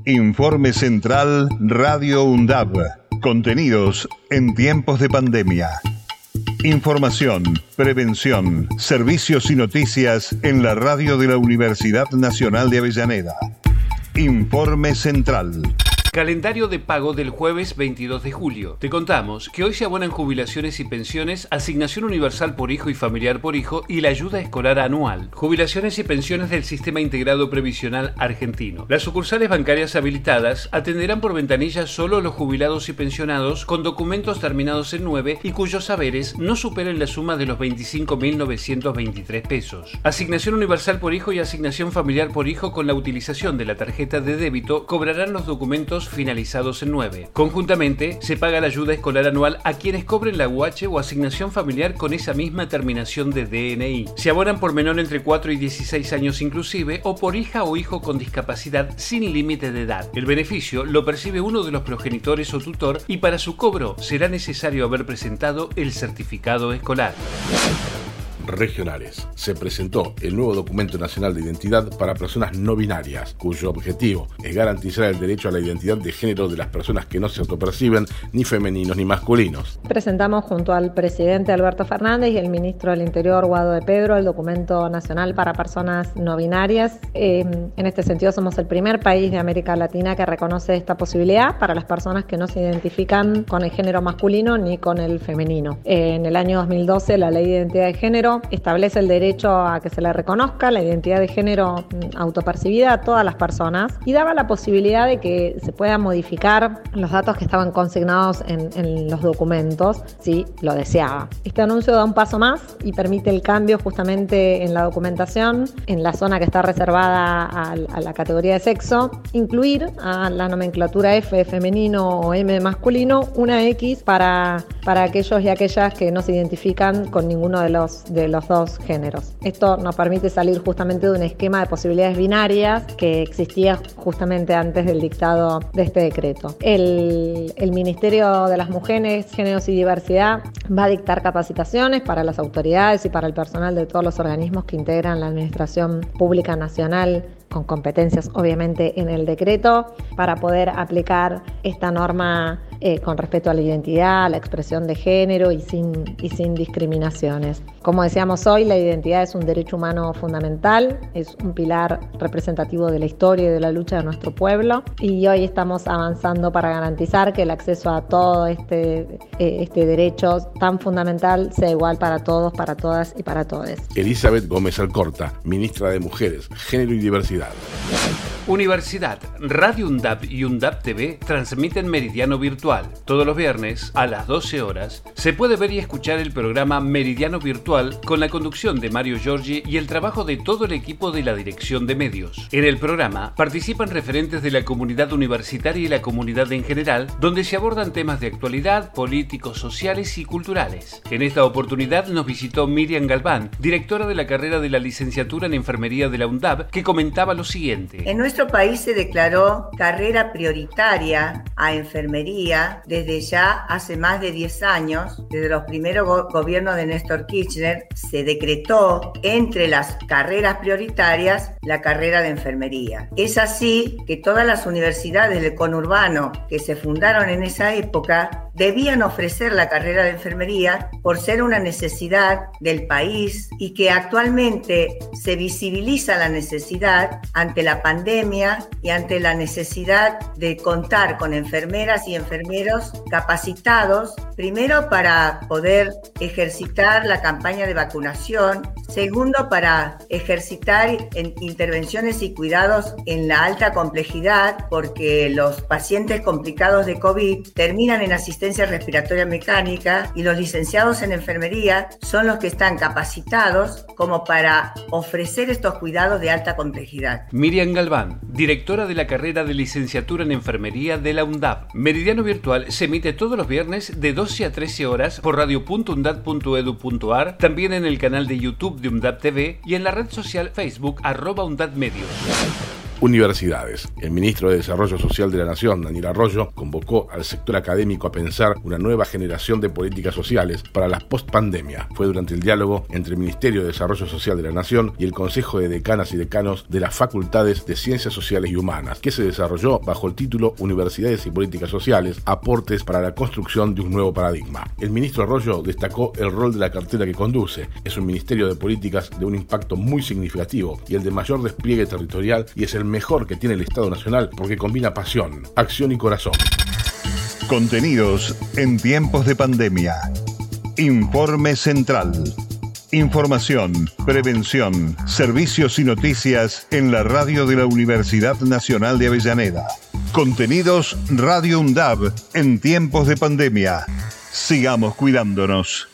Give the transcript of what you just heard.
Informe Central Radio UNDAB. Contenidos en tiempos de pandemia. Información, prevención, servicios y noticias en la radio de la Universidad Nacional de Avellaneda. Informe Central. Calendario de pago del jueves 22 de julio. Te contamos que hoy se abonan jubilaciones y pensiones, asignación universal por hijo y familiar por hijo y la ayuda escolar anual. Jubilaciones y pensiones del Sistema Integrado Previsional Argentino. Las sucursales bancarias habilitadas atenderán por ventanilla solo los jubilados y pensionados con documentos terminados en 9 y cuyos haberes no superen la suma de los 25.923 pesos. Asignación universal por hijo y asignación familiar por hijo con la utilización de la tarjeta de débito cobrarán los documentos finalizados en 9. Conjuntamente, se paga la ayuda escolar anual a quienes cobren la UH o asignación familiar con esa misma terminación de DNI. Se abonan por menor entre 4 y 16 años inclusive o por hija o hijo con discapacidad sin límite de edad. El beneficio lo percibe uno de los progenitores o tutor y para su cobro será necesario haber presentado el certificado escolar. Regionales. Se presentó el nuevo documento nacional de identidad para personas no binarias, cuyo objetivo es garantizar el derecho a la identidad de género de las personas que no se autoperciben ni femeninos ni masculinos. Presentamos junto al presidente Alberto Fernández y el ministro del Interior Guado de Pedro el documento nacional para personas no binarias. En este sentido somos el primer país de América Latina que reconoce esta posibilidad para las personas que no se identifican con el género masculino ni con el femenino. En el año 2012 la Ley de Identidad de Género establece el derecho a que se le reconozca la identidad de género autopercibida a todas las personas y daba la posibilidad de que se puedan modificar los datos que estaban consignados en los documentos si lo deseaba. Este anuncio da un paso más y permite el cambio justamente en la documentación, en la zona que está reservada a la categoría de sexo, incluir a la nomenclatura F de femenino o M de masculino una X para aquellos y aquellas que no se identifican con ninguno de los dos géneros. Esto nos permite salir justamente de un esquema de posibilidades binarias que existía justamente antes del dictado de este decreto. El Ministerio de las Mujeres, Géneros y Diversidad va a dictar capacitaciones para las autoridades y para el personal de todos los organismos que integran la Administración Pública Nacional con competencias obviamente en el decreto para poder aplicar esta norma con respecto a la identidad, a la expresión de género y sin discriminaciones. Como decíamos hoy, la identidad es un derecho humano fundamental, es un pilar representativo de la historia y de la lucha de nuestro pueblo y hoy estamos avanzando para garantizar que el acceso a todo este derecho tan fundamental sea igual para todos, para todas y para todes. Elizabeth Gómez Alcorta, ministra de Mujeres, Género y Diversidad. Universidad, Radio UNDAB y UNDAB TV transmiten Meridiano Virtual. Todos los viernes a las 12 horas se puede ver y escuchar el programa Meridiano Virtual con la conducción de Mario Giorgi y el trabajo de todo el equipo de la Dirección de Medios. En el programa participan referentes de la comunidad universitaria y la comunidad en general, donde se abordan temas de actualidad, políticos, sociales y culturales. En esta oportunidad nos visitó Miriam Galván, directora de la carrera de la licenciatura en Enfermería de la UNDAB, que comentaba lo siguiente. En nuestro país se declaró carrera prioritaria a enfermería desde ya hace más de 10 años. Desde los primeros gobiernos de Néstor Kirchner se decretó entre las carreras prioritarias la carrera de enfermería. Es así que todas las universidades del conurbano que se fundaron en esa época debían ofrecer la carrera de enfermería por ser una necesidad del país y que actualmente se visibiliza la necesidad ante la pandemia y ante la necesidad de contar con enfermeras y enfermeros capacitados, primero para poder ejercitar la campaña de vacunación, segundo para ejercitar intervenciones y cuidados en la alta complejidad, porque los pacientes complicados de COVID terminan en asistencia respiratoria mecánica y los licenciados en enfermería son los que están capacitados como para ofrecer estos cuidados de alta complejidad. Miriam Galván, directora de la carrera de licenciatura en enfermería de la UNDAB. Meridiano Virtual se emite todos los viernes de 12 a 13 horas por radio.undad.edu.ar, también en el canal de YouTube de UNDAB TV y en la red social Facebook @UNDAB Medios. Universidades. El ministro de Desarrollo Social de la Nación, Daniel Arroyo, convocó al sector académico a pensar una nueva generación de políticas sociales para la postpandemia. Fue durante el diálogo entre el Ministerio de Desarrollo Social de la Nación y el Consejo de Decanas y Decanos de las Facultades de Ciencias Sociales y Humanas, que se desarrolló bajo el título Universidades y Políticas Sociales, aportes para la construcción de un nuevo paradigma. El ministro Arroyo destacó el rol de la cartera que conduce. Es un ministerio de políticas de un impacto muy significativo y el de mayor despliegue territorial, y es el mejor que tiene el Estado Nacional porque combina pasión, acción y corazón. Contenidos en tiempos de pandemia. Informe Central. Información, prevención, servicios y noticias en la radio de la Universidad Nacional de Avellaneda. Contenidos Radio UNDAB en tiempos de pandemia. Sigamos cuidándonos.